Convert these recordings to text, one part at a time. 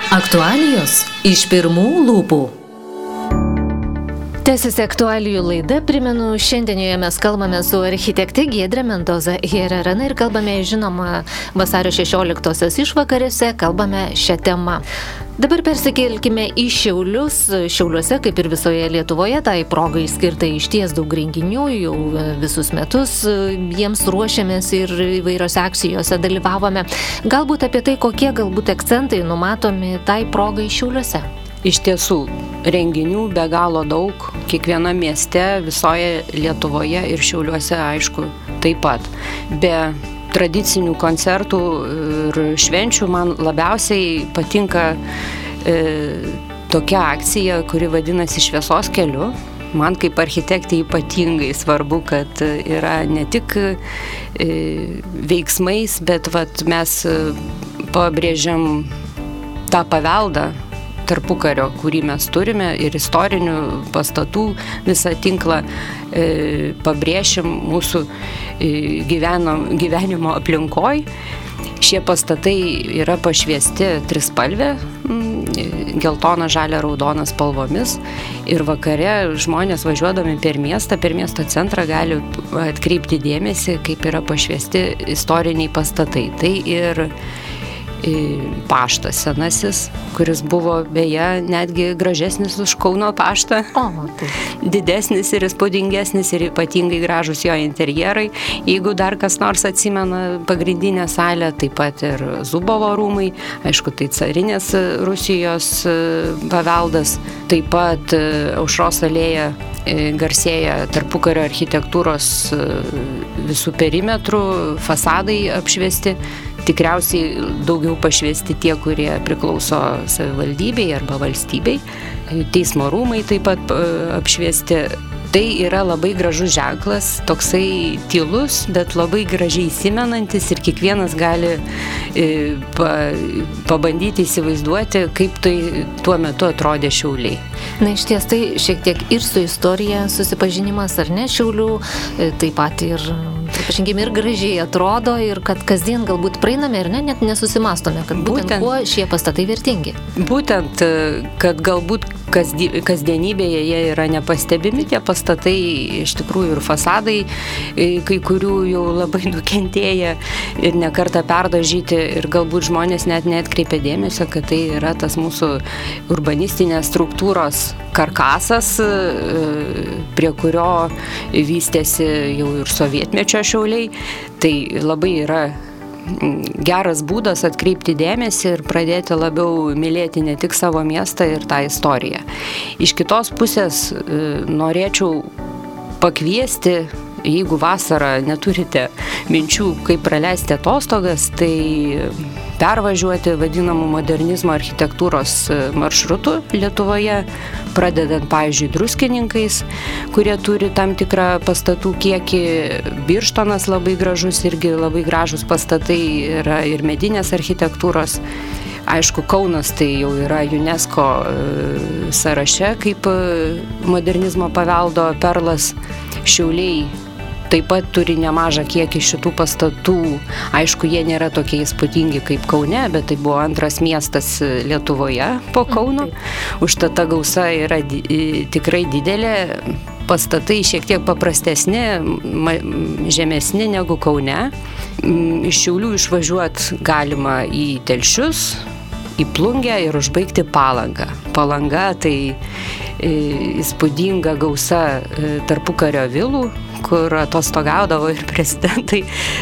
Aktualijos iš pirmų lūpų. Tęsiasi aktualijų laida, primenu, šiandien joje mes kalbame su architekte Giedre Mendoza Herrera ir kalbame, žinoma, vasario 16-osios išvakarėse, kalbame šią temą. Dabar persikelkime į Šiaulius. Šiauliuose, kaip ir visoje Lietuvoje, tai progai skirta išties daug renginių, jau visus metus jiems ruošiamės ir įvairiose akcijose dalyvavome. Galbūt apie tai, kokie galbūt akcentai numatomi tai progai Šiauliuose. Iš tiesų, renginių be galo daug, kiekviename mieste, visoje Lietuvoje ir Šiauliuose, aišku, taip pat. Be tradicinių koncertų ir švenčių man labiausiai patinka tokia akcija, kuri vadinasi Šviesos keliu. Man kaip architektė ypatingai svarbu, kad yra ne tik veiksmais, bet mes pabrėžiam tą paveldą tarpukario, kurį mes turime, ir istorinių pastatų visą tinklą pabrėšim mūsų gyvenimo aplinkoj. Šie pastatai yra pašviesti trispalvė, geltona, žalia, raudona spalvomis, ir vakare žmonės važiuodami per miesto centrą gali atkreipti dėmesį, kaip yra pašviesti istoriniai pastatai. Tai ir paštas senasis, kuris buvo beje netgi gražesnis už Kauno paštą, didesnis ir įspūdingesnis ir ypatingai gražus jo interjerai. Jeigu dar kas nors atsimena pagrindinę salę, taip pat ir Zubovo rūmai, aišku, tai carinės Rusijos paveldas, taip pat Aušros alėja garsėja tarpukario architektūros visų perimetrų, fasadai apšviesti. Tikriausiai daugiau pašviesti tie, kurie priklauso savivaldybei arba valstybei. Teismo rūmai taip pat apšviesti. Tai yra labai gražus ženklas, toksai tylus, bet labai gražiai įsimenantis, ir kiekvienas gali pabandyti įsivaizduoti, kaip tai tuo metu atrodė Šiauliai. Na, iš ties tai šiek tiek ir su istorija susipažinimas, ar ne, Šiaulių, taip pat ir, pripažinkime, ir gražiai atrodo, ir kad kasdien galbūt praeiname ir net nesusimastome, kad būtent kuo šie pastatai vertingi. Būtent, kad galbūt kasdienybėje jie yra nepastebimi, tie pastatai, iš tikrųjų, ir fasadai, kai kurių jau labai nukentėję ir nekartą perdažyti, ir galbūt žmonės net neatkreipia dėmesio, kad tai yra tas mūsų urbanistinės struktūros karkasas, prie kurio vystėsi jau ir sovietmečio Šiauliai. Tai labai yra geras būdas atkreipti dėmesį ir pradėti labiau mylėti ne tik savo miestą ir tą istoriją. Iš kitos pusės norėčiau pakviesti, jeigu vasarą neturite minčių, kaip praleisti atostogas, tai pervažiuoti vadinamų modernizmo architektūros maršrutų Lietuvoje, pradedant, pavyzdžiui, Druskininkais, kurie turi tam tikrą pastatų kiekį. Birštonas labai gražus, irgi labai gražus pastatai, yra ir medinės architektūros. Aišku, Kaunas tai jau yra UNESCO sąraše kaip modernizmo paveldo perlas. Šiauliai taip pat turi nemažą kiekį šitų pastatų. Aišku, jie nėra tokie įspūdingi kaip Kaune, bet tai buvo antras miestas Lietuvoje po Kauno. Užtat ta gausa yra tikrai didelė. Pastatai šiek tiek paprastesni, žemesni negu Kaune. Iš Šiaulių išvažiuot galima į Telšius, į Plungę ir užbaigti Palangą. Palanga tai įspūdinga gausa tarpukario vilų, kur atostogaudavo ir prezidentai.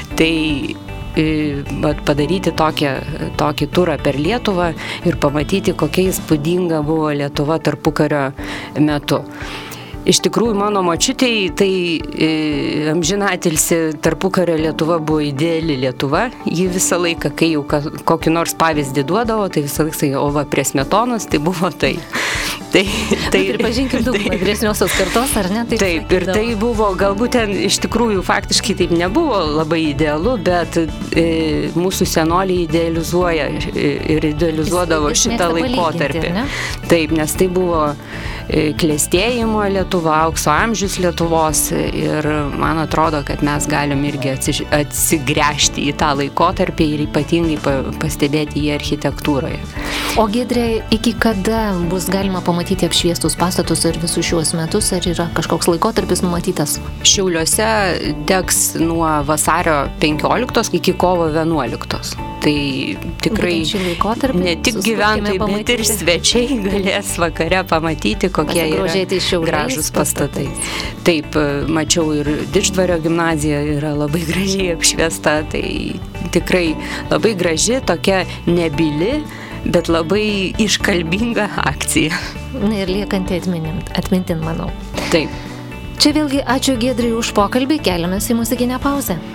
Tai padaryti tokį turą per Lietuvą ir pamatyti, kokia įspūdinga buvo Lietuva tarpukario metu. Iš tikrųjų, mano močiutei, tai amžinatilsį tarpukario Lietuva buvo ideali Lietuva. Ji visą laiką, kai jau kokį nors pavyzdį duodavo, tai visą laiką sakė, o va, prie Smetonos, tai buvo tai. Pripažinkim, daug vyresniosios kartos, ar ne? Taip, ir tai buvo, galbūt ten iš tikrųjų faktiškai taip nebuvo labai idealu, bet mūsų senoliai idealizuoja ir idealizuodavo šitą laikotarpį. Taip, nes tai buvo klėstėjimo Lietuva, aukso amžius Lietuvos ir man atrodo, kad mes galim irgi atsigręžti į tą laikotarpį ir ypatingai pastebėti jį architektūroje. O Giedrė, iki kada bus galima pamatyti apšviestus pastatus ir visus šiuos metus, ar yra kažkoks laikotarpis numatytas? Šiauliuose degs nuo vasario 15 iki kovo 11. Tai tikrai ne tik gyventojai, bet ir svečiai galės vakare pamatyti, kokie yra gražus pastatai. Taip, mačiau ir Didždvario gimnazija yra labai gražiai apšviesta, tai tikrai labai graži, tokia nebyli, bet labai iškalbinga akcija. Ir liekanti atmintin, manau. Taip. Čia vėlgi ačiū Giedrai už pokalbį, keliamės į muzikinę pauzę.